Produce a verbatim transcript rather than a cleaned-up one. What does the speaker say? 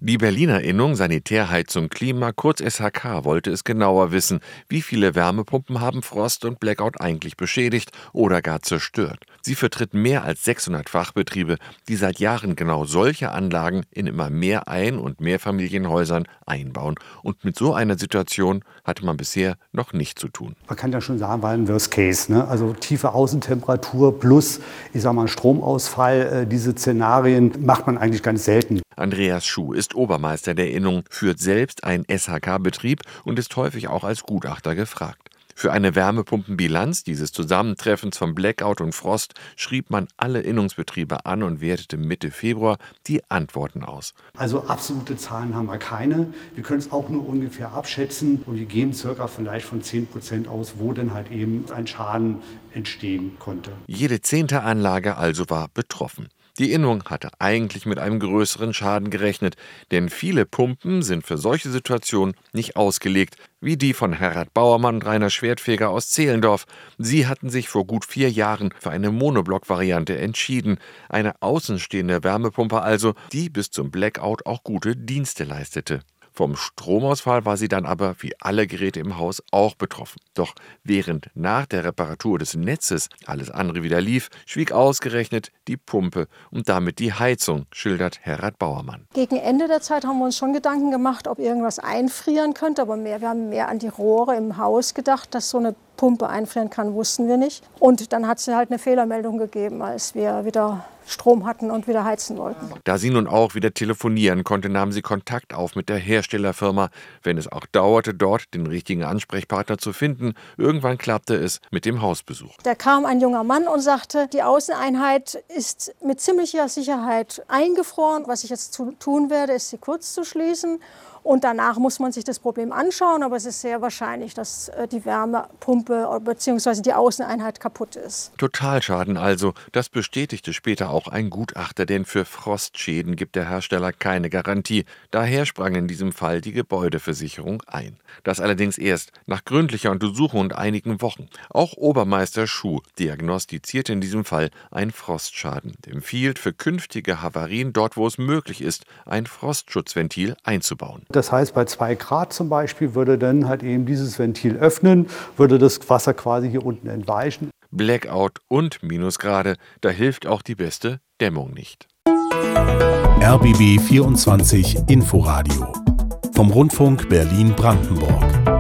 Die Berliner Innung Sanitärheizung Klima, kurz S H K, wollte es genauer wissen, wie viele Wärmepumpen haben Frost und Blackout eigentlich beschädigt oder gar zerstört. Sie vertritt mehr als sechshundert Fachbetriebe, die seit Jahren genau solche Anlagen in immer mehr Ein- und Mehrfamilienhäusern einbauen. Und mit so einer Situation hatte man bisher noch nicht zu tun. Man kann ja schon sagen, war ein Worst Case, ne? Also tiefe Außentemperatur plus, ich sag mal, Stromausfall. Äh, diese Szenarien macht man eigentlich ganz selten. Andreas Schuh ist Obermeister der Innung, führt selbst einen S H K-Betrieb und ist häufig auch als Gutachter gefragt. Für eine Wärmepumpenbilanz dieses Zusammentreffens von Blackout und Frost schrieb man alle Innungsbetriebe an und wertete Mitte Februar die Antworten aus. Also absolute Zahlen haben wir keine. Wir können es auch nur ungefähr abschätzen und wir gehen circa vielleicht von zehn Prozent aus, wo denn halt eben ein Schaden entstehen konnte. Jede zehnte Anlage also war betroffen. Die Innung hatte eigentlich mit einem größeren Schaden gerechnet, denn viele Pumpen sind für solche Situationen nicht ausgelegt, wie die von Herbert Bauermann und Rainer Schwertfeger aus Zehlendorf. Sie hatten sich vor gut vier Jahren für eine Monoblock-Variante entschieden, eine außenstehende Wärmepumpe also, die bis zum Blackout auch gute Dienste leistete. Vom Stromausfall war sie dann aber wie alle Geräte im Haus auch betroffen. Doch während nach der Reparatur des Netzes alles andere wieder lief, schwieg ausgerechnet die Pumpe und damit die Heizung, schildert Herbert Bauermann. Gegen Ende der Zeit haben wir uns schon Gedanken gemacht, ob irgendwas einfrieren könnte, aber mehr, wir haben mehr an die Rohre im Haus gedacht, dass so eine Pumpe einfrieren kann, wussten wir nicht. Und dann hat es halt eine Fehlermeldung gegeben, als wir wieder Strom hatten und wieder heizen wollten. Da sie nun auch wieder telefonieren konnte, nahm sie Kontakt auf mit der Herstellerfirma. Wenn es auch dauerte, dort den richtigen Ansprechpartner zu finden, irgendwann klappte es mit dem Hausbesuch. Da kam ein junger Mann und sagte, die Außeneinheit ist mit ziemlicher Sicherheit eingefroren. Was ich jetzt tun werde, ist sie kurz zu schließen. Und danach muss man sich das Problem anschauen, aber es ist sehr wahrscheinlich, dass die Wärmepumpe bzw. die Außeneinheit kaputt ist. Totalschaden also, das bestätigte später auch ein Gutachter, denn für Frostschäden gibt der Hersteller keine Garantie. Daher sprang in diesem Fall die Gebäudeversicherung ein. Das allerdings erst nach gründlicher Untersuchung und einigen Wochen. Auch Obermeister Schuh diagnostizierte in diesem Fall einen Frostschaden und empfiehlt für künftige Havarien, dort wo es möglich ist, ein Frostschutzventil einzubauen. Das heißt, bei zwei Grad zum Beispiel würde dann halt eben dieses Ventil öffnen, würde das Wasser quasi hier unten entweichen. Blackout und Minusgrade, da hilft auch die beste Dämmung nicht. R B B vierundzwanzig Inforadio vom Rundfunk Berlin-Brandenburg.